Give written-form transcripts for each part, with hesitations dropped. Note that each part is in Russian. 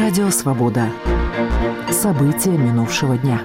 Радио «Свобода». События минувшего дня.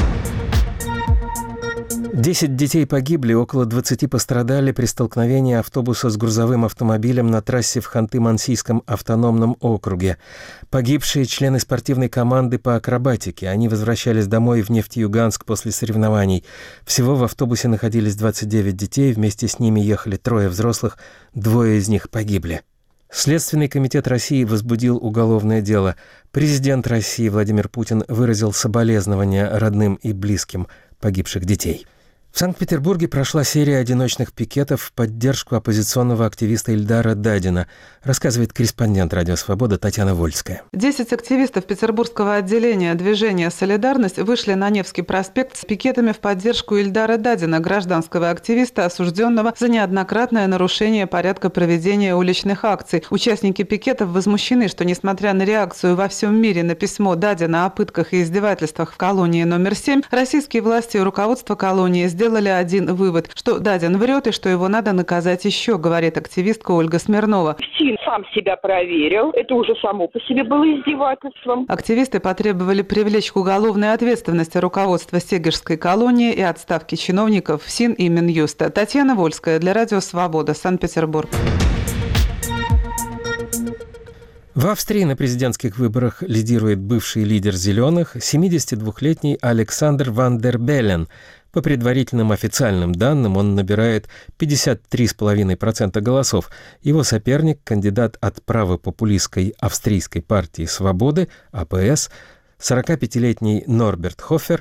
10 детей погибли, около 20 пострадали при столкновении автобуса с грузовым автомобилем на трассе в Ханты-Мансийском автономном округе. Погибшие члены спортивной команды по акробатике. Они возвращались домой в Нефтеюганск после соревнований. Всего в автобусе находились 29 детей, вместе с ними ехали 3 взрослых, 2 из них погибли. Следственный комитет России возбудил уголовное дело. Президент России Владимир Путин выразил соболезнования родным и близким погибших детей. В Санкт-Петербурге прошла серия одиночных пикетов в поддержку оппозиционного активиста Ильдара Дадина, рассказывает корреспондент «Радио Свобода» Татьяна Вольская. 10 активистов петербургского отделения движения «Солидарность» вышли на Невский проспект с пикетами в поддержку Ильдара Дадина, гражданского активиста, осужденного за неоднократное нарушение порядка проведения уличных акций. Участники пикетов возмущены, что, несмотря на реакцию во всем мире на письмо Дадина о пытках и издевательствах в колонии номер 7, российские власти и руководство колонии сделали один вывод, что Дадин врет и что его надо наказать еще, говорит активистка Ольга Смирнова. ФСИН сам себя проверил. Это уже само по себе было издевательством. Активисты потребовали привлечь к уголовной ответственности руководство Сегежской колонии и отставки чиновников ФСИН и Минюста. Татьяна Вольская для Радио Свобода, Санкт-Петербург. В Австрии на президентских выборах лидирует бывший лидер «Зеленых» 72-летний Александр Ван дер Беллен. По предварительным официальным данным он набирает 53,5% голосов. Его соперник, кандидат от правопопулистской австрийской партии «Свободы» АПС, 45-летний Норберт Хофер,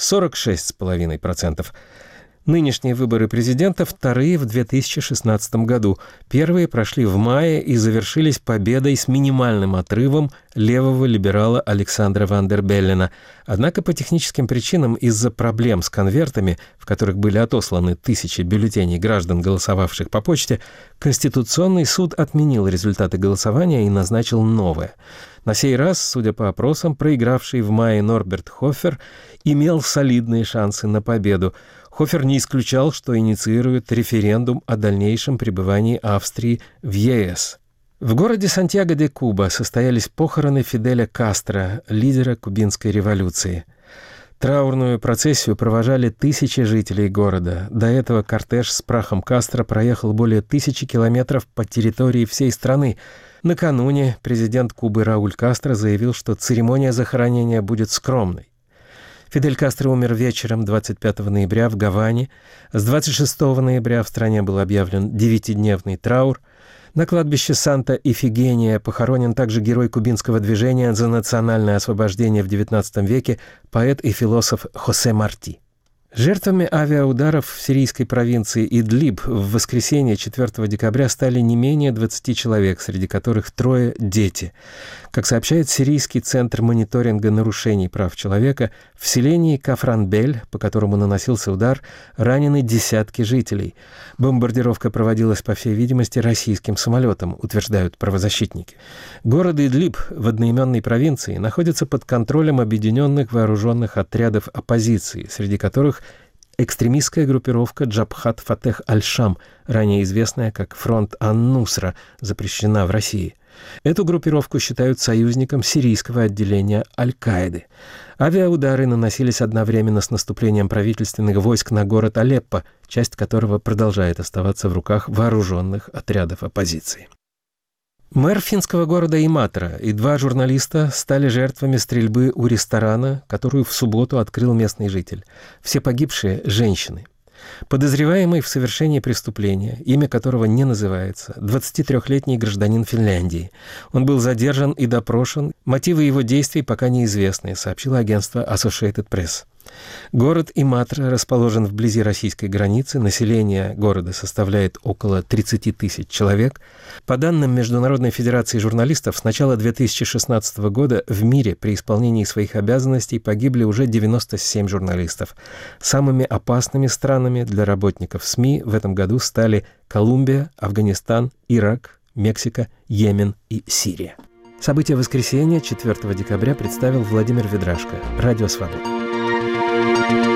46,5%. Нынешние выборы президента вторые в 2016 году. Первые прошли в мае и завершились победой с минимальным отрывом левого либерала Александра Ван дер Беллена. Однако по техническим причинам из-за проблем с конвертами, в которых были отосланы тысячи бюллетеней граждан, голосовавших по почте, Конституционный суд отменил результаты голосования и назначил новое. На сей раз, судя по опросам, проигравший в мае Норберт Хофер имел солидные шансы на победу. Хофер не исключал, что инициирует референдум о дальнейшем пребывании Австрии в ЕС. В городе Сантьяго-де-Куба состоялись похороны Фиделя Кастро, лидера кубинской революции. Траурную процессию провожали тысячи жителей города. До этого кортеж с прахом Кастро проехал более 1000 километров по территории всей страны. Накануне президент Кубы Рауль Кастро заявил, что церемония захоронения будет скромной. Фидель Кастро умер вечером 25 ноября в Гаване. С 26 ноября в стране был объявлен 9-дневный траур. На кладбище Санта-Ифигения похоронен также герой кубинского движения за национальное освобождение в XIX веке, поэт и философ Хосе Марти. Жертвами авиаударов в сирийской провинции Идлиб в воскресенье 4 декабря стали не менее 20 человек, среди которых 3 – дети. Как сообщает Сирийский центр мониторинга нарушений прав человека, в селении Кафранбель, по которому наносился удар, ранены десятки жителей. Бомбардировка проводилась, по всей видимости, российским самолетом, утверждают правозащитники. Город Идлиб в одноименной провинции находится под контролем объединенных вооруженных отрядов оппозиции, среди которых экстремистская группировка Джабхат Фатех Аль-Шам, ранее известная как Фронт Ан-Нусра, запрещена в России. Эту группировку считают союзником сирийского отделения Аль-Каиды. Авиаудары наносились одновременно с наступлением правительственных войск на город Алеппо, часть которого продолжает оставаться в руках вооруженных отрядов оппозиции. Мэр финского города Иматра и 2 журналиста стали жертвами стрельбы у ресторана, которую в субботу открыл местный житель. Все погибшие – женщины. Подозреваемый в совершении преступления, имя которого не называется, 23-летний гражданин Финляндии. Он был задержан и допрошен. Мотивы его действий пока неизвестны, сообщило агентство Associated Press. Город Иматра расположен вблизи российской границы. Население города составляет около 30 тысяч человек. По данным Международной федерации журналистов, с начала 2016 года в мире при исполнении своих обязанностей погибли уже 97 журналистов. Самыми опасными странами для работников СМИ в этом году стали Колумбия, Афганистан, Ирак, Мексика, Йемен и Сирия. События воскресенья 4 декабря представил Владимир Ведрашко. Радио «Свобода».